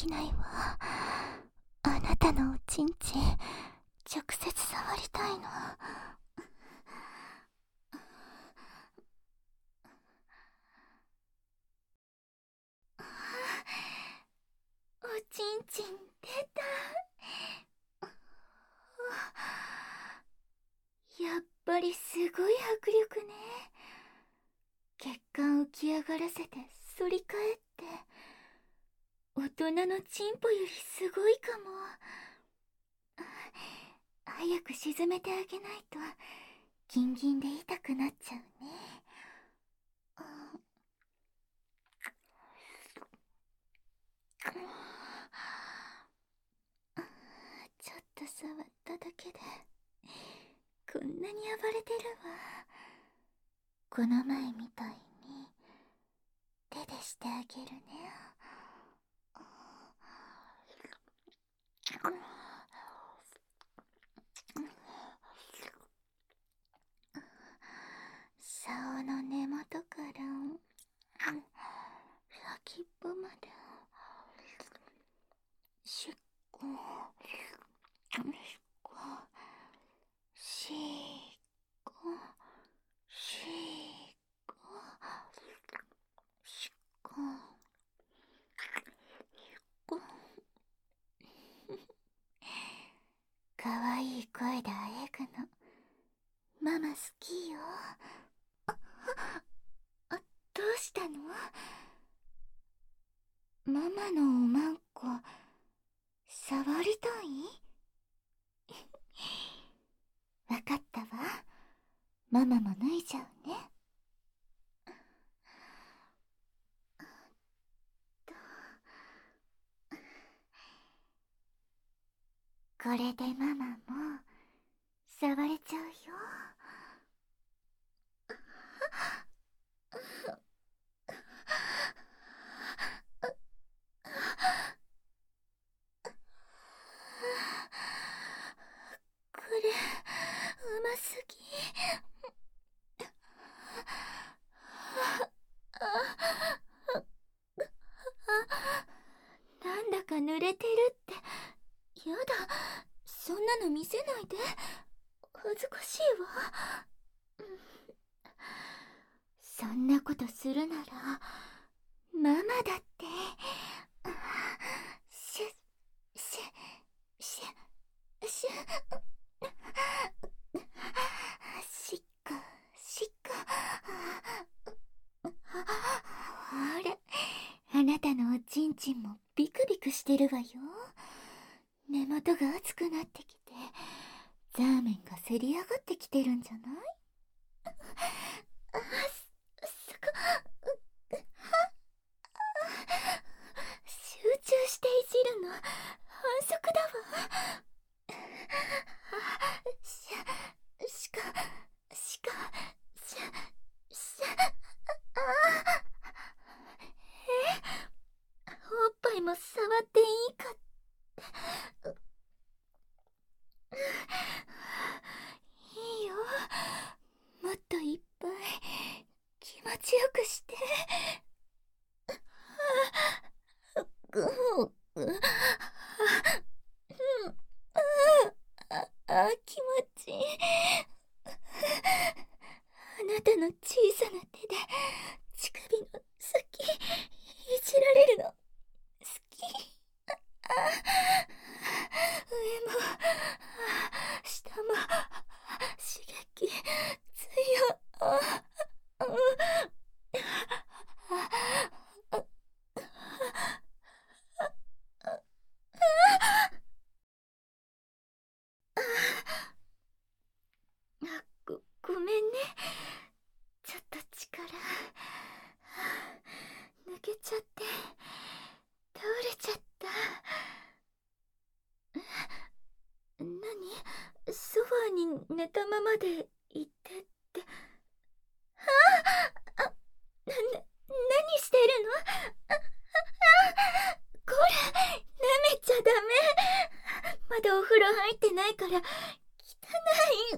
きないわ。あなたのおちんちん、直接触りたいの。おちんちん出た。やっぱりすごい迫力ね。血管浮き上がらせて反り返って、大人のチンポよりすごいかも。早く沈めてあげないとギンギンで痛くなっちゃうね。ちょっと触っただけでこんなに暴れてるわ。この前みたいに手でしてあげるね。竿の根元から先っぽまでしっこしっこしっこしっこしっこかわいい声であえぐのママ好きよ。どうしたの？ママのおまんこ触りたい？わかったわ。ママも脱いじゃうね。これでママも触れちゃうよ。これうますぎ。なんだか濡れてるって。やだ、そんなの見せないで。恥ずかしいわ。そんなことするならママだって。シュッシュッシュッシュッしっかしっか。あれ、あなたのおちんちんもビクビクしてるわよ。根元が熱くなってきてザーメンがせり上がってきてるんじゃない？集中していじるの反則だわ。しかおっぱいも触っていいかって。いいよ、もっといっぱい気持ちよくして。気持ちいい。あなたの小さな手で乳首の先いじられるの好き。上も下も刺激強。ごめんね。ちょっと力抜けちゃって倒れちゃった。何？ソファーに寝たままでいてって。何してるの？これ舐めちゃダメ。まだお風呂入ってないから汚い。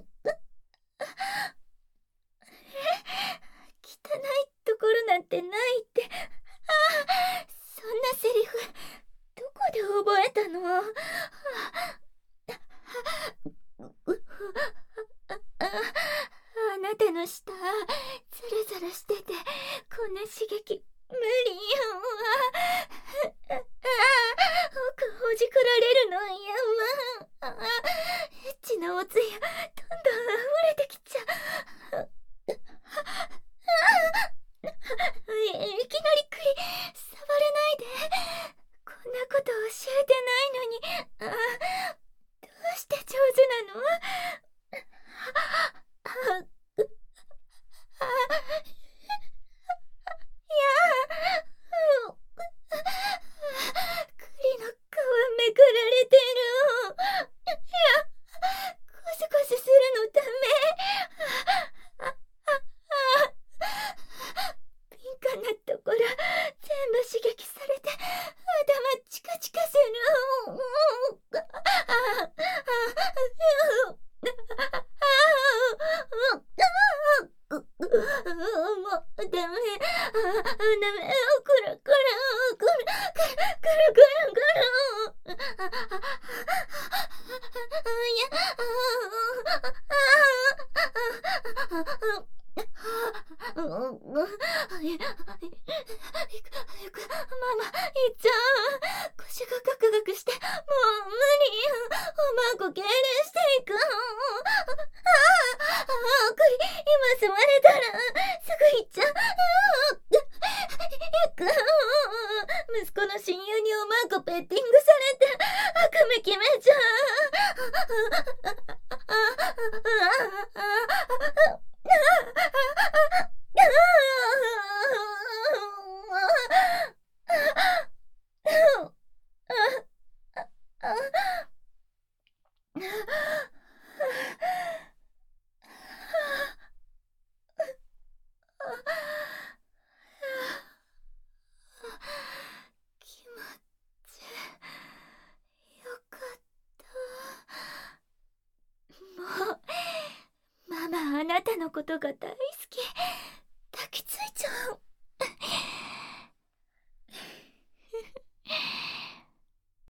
汚いところなんてないって。そんなセリフどこたの。あなたの舌ザラザラしてて、こんな刺激無理よ。奥ほじくられるの嫌わ。エッチなおつゆどんどん溢れてきちゃう。いきなり触れないで。こんなこと教えてないのに。どうして上手なの？栗の皮めくられてる。いや、ゴスゴスするのダメ。敏感なところ全部刺激されて頭チカチカする。もうダメ。ダメ。くるくるくるくるくるくるくる。いや。ママ、いっちゃう。腰がガクガクして、もう無理。おまんこ痙攣していく。今吸われたら、すぐ行っちゃう。息子の親友におまんこペッティングされて、悪夢決めちゃう。気持ちよかった。もうママあなたのことが大好き。